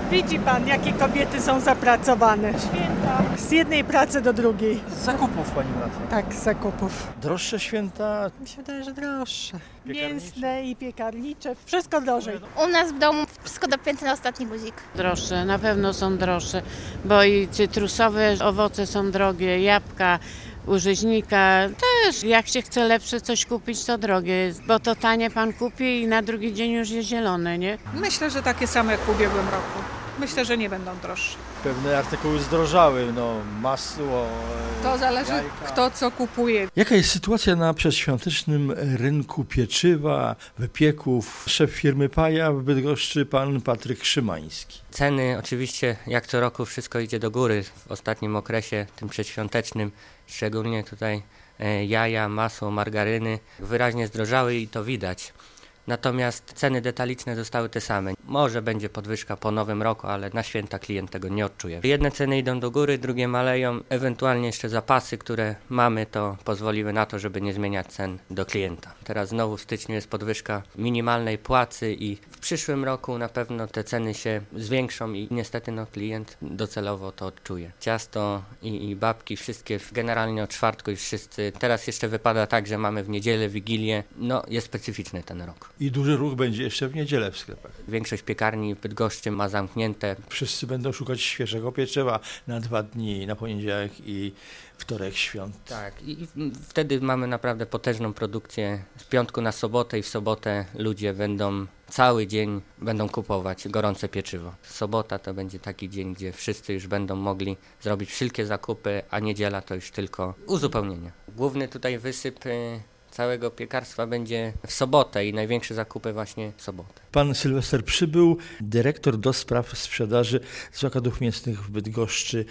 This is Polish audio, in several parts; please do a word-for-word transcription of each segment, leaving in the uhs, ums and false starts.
Widzi pan, jakie kobiety są zapracowane. Święta. Z jednej pracy do drugiej. Z zakupów pani wraca. Tak, z zakupów. Droższe święta? Mi się wydaje, że droższe. Piekarnicze? Mięsne i piekarnicze, wszystko drożej. U nas w domu wszystko dopięte na ostatni guzik. Droższe, na pewno są droższe, bo i cytrusowe owoce są drogie, jabłka, u rzeźnika też. Jak się chce lepsze coś kupić, to drogie jest, bo to tanie pan kupi i na drugi dzień już jest zielone, nie? Myślę, że takie same jak w ubiegłym roku. Myślę, że nie będą droższe. Pewne artykuły zdrożały, no masło, To zależy, jajka. kto co kupuje. Jaka jest sytuacja na przedświątecznym rynku pieczywa, wypieków? Szef firmy Paja w Bydgoszczy, pan Patryk Szymański. Ceny oczywiście jak co roku wszystko idzie do góry w ostatnim okresie, tym przedświątecznym, szczególnie tutaj e, jaja, masło, margaryny wyraźnie zdrożały i to widać. Natomiast ceny detaliczne zostały te same. Może będzie podwyżka po nowym roku, ale na święta klient tego nie odczuje. Jedne ceny idą do góry, drugie maleją. Ewentualnie jeszcze zapasy, które mamy, to pozwoliły na to, żeby nie zmieniać cen do klienta. Teraz znowu w styczniu jest podwyżka minimalnej płacy i w przyszłym roku na pewno te ceny się zwiększą i niestety no, klient docelowo to odczuje. Ciasto i, i babki, wszystkie generalnie od czwartku już wszyscy. Teraz jeszcze wypada tak, że mamy w niedzielę, Wigilię. No jest specyficzny ten rok. I duży ruch będzie jeszcze w niedzielę w sklepach. Większość piekarni w Bydgoszczy ma zamknięte. Wszyscy będą szukać świeżego pieczywa na dwa dni, na poniedziałek i wtorek świąt. Tak, i wtedy mamy naprawdę potężną produkcję. Z piątku na sobotę i w sobotę ludzie będą cały dzień będą kupować gorące pieczywo. Sobota to będzie taki dzień, gdzie wszyscy już będą mogli zrobić wszelkie zakupy, a niedziela to już tylko uzupełnienie. Główny tutaj wysyp całego piekarstwa będzie w sobotę i największe zakupy właśnie w sobotę. Pan Sylwester Przybył, dyrektor do spraw sprzedaży zakładów mięsnych w Bydgoszczy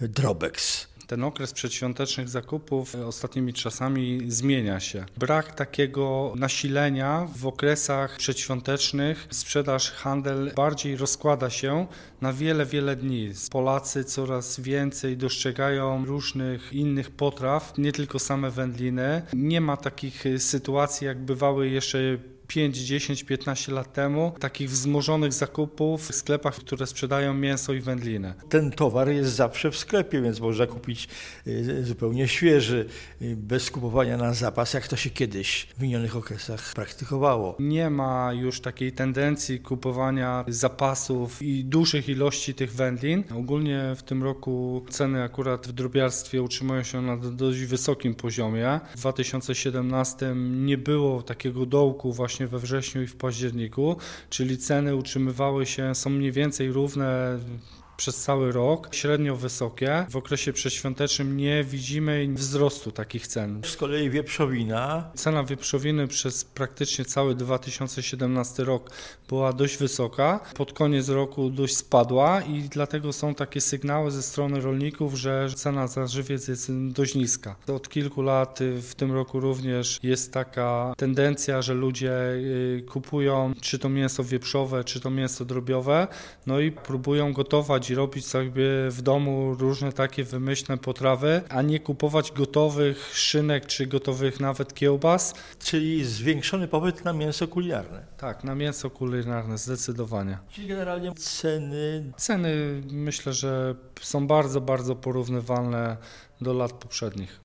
Drobex. Ten okres przedświątecznych zakupów ostatnimi czasami zmienia się. Brak takiego nasilenia w okresach przedświątecznych. Sprzedaż, handel bardziej rozkłada się na wiele, wiele dni. Polacy coraz więcej dostrzegają różnych innych potraw, nie tylko same wędliny. Nie ma takich sytuacji, jak bywały jeszcze pięć, dziesięć, piętnaście lat temu, takich wzmożonych zakupów w sklepach, które sprzedają mięso i wędlinę. Ten towar jest zawsze w sklepie, więc można kupić zupełnie świeży, bez kupowania na zapas, jak to się kiedyś w minionych okresach praktykowało. Nie ma już takiej tendencji kupowania zapasów i dużych ilości tych wędlin. Ogólnie w tym roku ceny akurat w drobiarstwie utrzymują się na dość wysokim poziomie. W dwa tysiące siedemnastym nie było takiego dołku właśnie we wrześniu i w październiku, czyli ceny utrzymywały się, są mniej więcej równe przez cały rok, średnio wysokie. W okresie przedświątecznym nie widzimy wzrostu takich cen. Z kolei wieprzowina. Cena wieprzowiny przez praktycznie cały dwa tysiące siedemnasty rok była dość wysoka. Pod koniec roku dość spadła i dlatego są takie sygnały ze strony rolników, że cena za żywiec jest dość niska. Od kilku lat w tym roku również jest taka tendencja, że ludzie kupują czy to mięso wieprzowe, czy to mięso drobiowe, no i próbują gotować i robić sobie w domu różne takie wymyślne potrawy, a nie kupować gotowych szynek czy gotowych nawet kiełbas. Czyli zwiększony popyt na mięso kulinarne. Tak, na mięso kulinarne zdecydowanie. Czyli generalnie ceny... Ceny myślę, że są bardzo, bardzo porównywalne do lat poprzednich.